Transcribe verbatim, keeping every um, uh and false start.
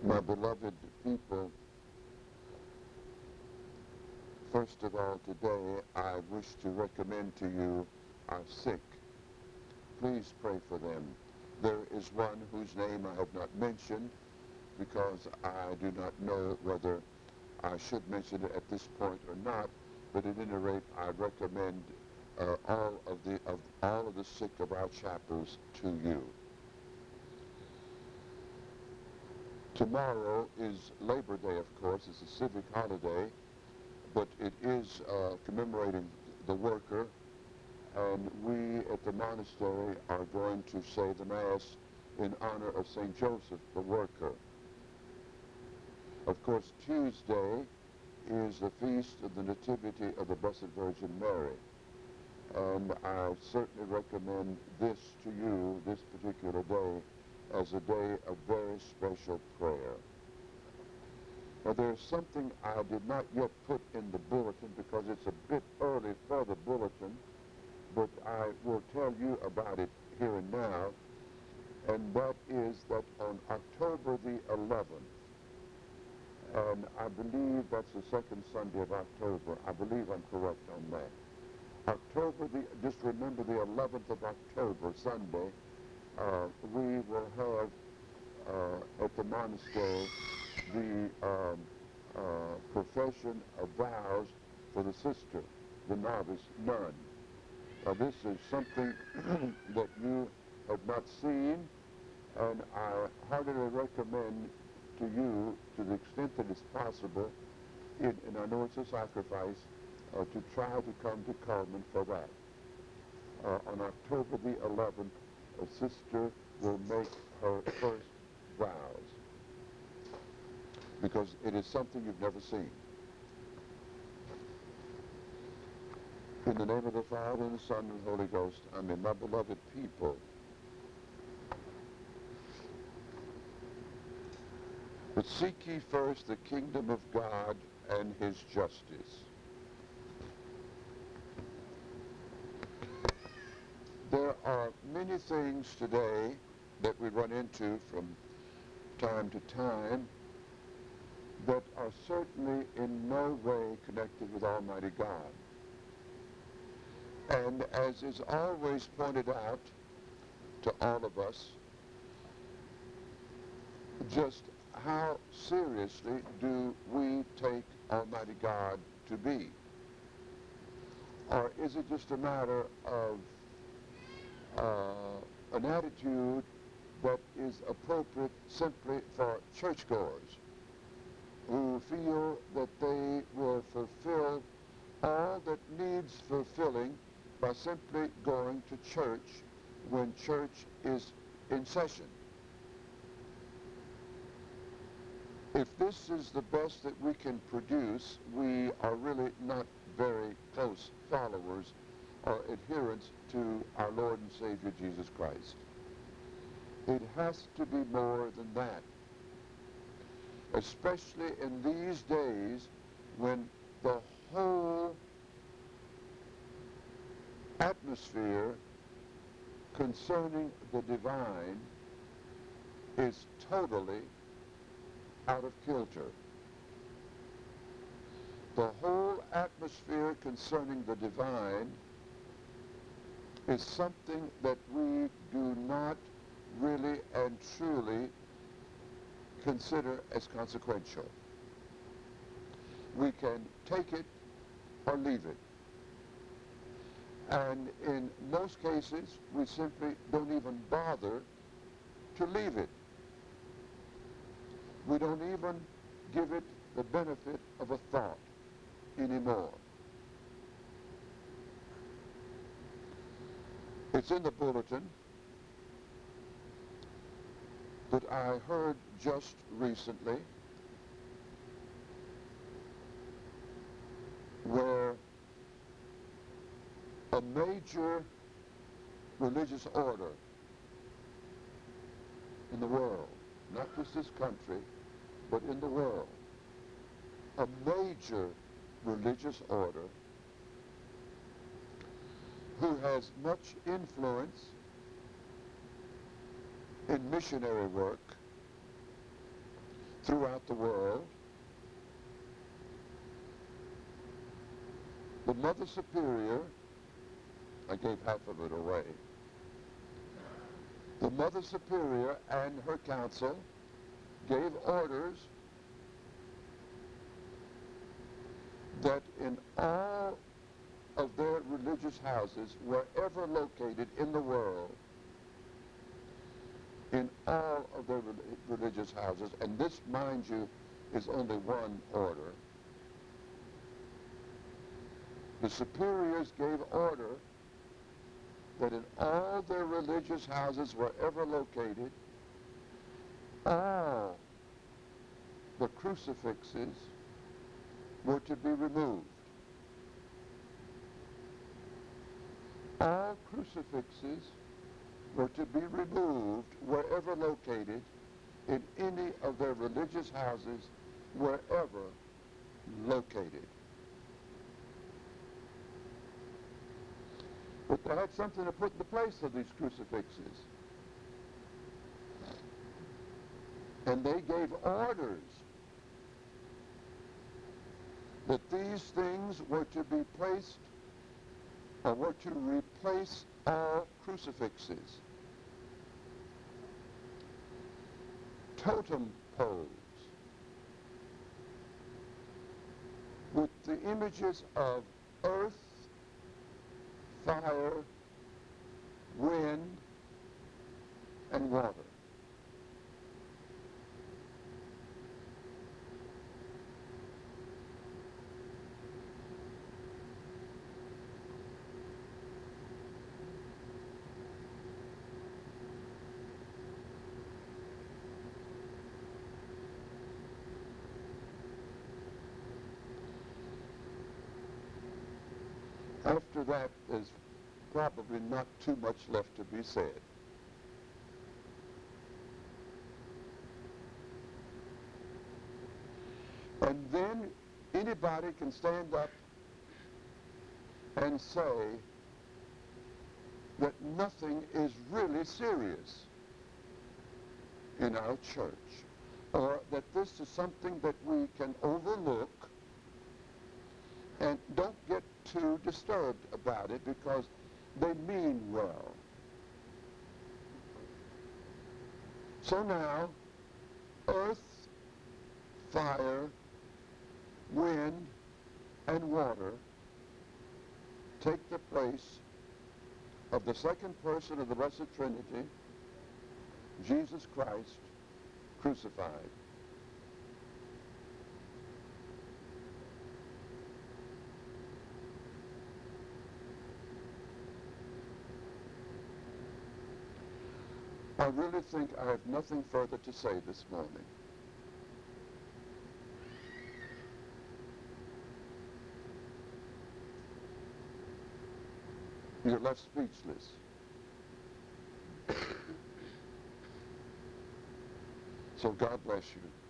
My beloved people, first of all today I wish to recommend to you our sick. Please pray for them. There is one whose name I have not mentioned because I do not know whether I should mention it at this point or not, but at any rate I recommend uh, all of the of all of the sick of our chapels to you. Tomorrow is Labor Day, of course. It's a civic holiday, but it is uh, commemorating the worker, and we at the monastery are going to say the Mass in honor of Saint Joseph, the worker. Of course, Tuesday is the feast of the Nativity of the Blessed Virgin Mary, and I certainly recommend this to you, this particular day, as a day of very special prayer. Now, there's something I did not yet put in the bulletin because it's a bit early for the bulletin, but I will tell you about it here and now, and that is that on October the eleventh, and I believe that's the second Sunday of October, I believe I'm correct on that. October the, just remember the eleventh of October, Sunday, Uh, we will have uh, at the monastery the um, uh, profession of vows for the sister, the novice nun. Now, this is something that you have not seen, and I heartily recommend to you, to the extent that it's possible, it, and I know it's a sacrifice, uh, to try to come to Carmen for that. Uh, on October the eleventh, a sister will make her first vows because it is something you've never seen. In the name of the Father, and the Son, and the Holy Ghost, amen. My beloved people, but seek ye first the kingdom of God and his justice. There are many things today that we run into from time to time that are certainly in no way connected with Almighty God. And as is always pointed out to all of us, just how seriously do we take Almighty God to be? Or is it just a matter of Uh, an attitude that is appropriate simply for churchgoers who feel that they will fulfill all that needs fulfilling by simply going to church when church is in session. If this is the best that we can produce, we are really not very close followers or adherents to our Lord and Savior Jesus Christ. It has to be more than that, especially in these days when the whole atmosphere concerning the divine is totally out of kilter. The whole atmosphere concerning the divine is something that we do not really and truly consider as consequential. We can take it or leave it. And in most cases, we simply don't even bother to leave it. We don't even give it the benefit of a thought anymore. It's in the bulletin, but I heard just recently where a major religious order in the world, not just this country, but in the world, a major religious order who has much influence in missionary work, throughout the world. The Mother Superior, I gave half of it away. The Mother Superior and her council gave orders that in all of their religious houses, wherever located in the world, in all of their re- religious houses, and this, mind you, is only one order, the superiors gave order that in all their religious houses, wherever located, all the crucifixes were to be removed. All crucifixes were to be removed wherever located in any of their religious houses, wherever located. But they had something to put in the place of these crucifixes. And they gave orders that these things were to be placed, or were to replace all crucifixes. Totem poles with the images of earth, fire, wind, and water. After that, there's probably not too much left to be said. And then anybody can stand up and say that nothing is really serious in our church, or that this is something that we can overlook and don't get too disturbed about it because they mean well. So now, earth, fire, wind, and water take the place of the second person of the Blessed Trinity, Jesus Christ, crucified. I really think I have nothing further to say this morning. You're left speechless. So God bless you.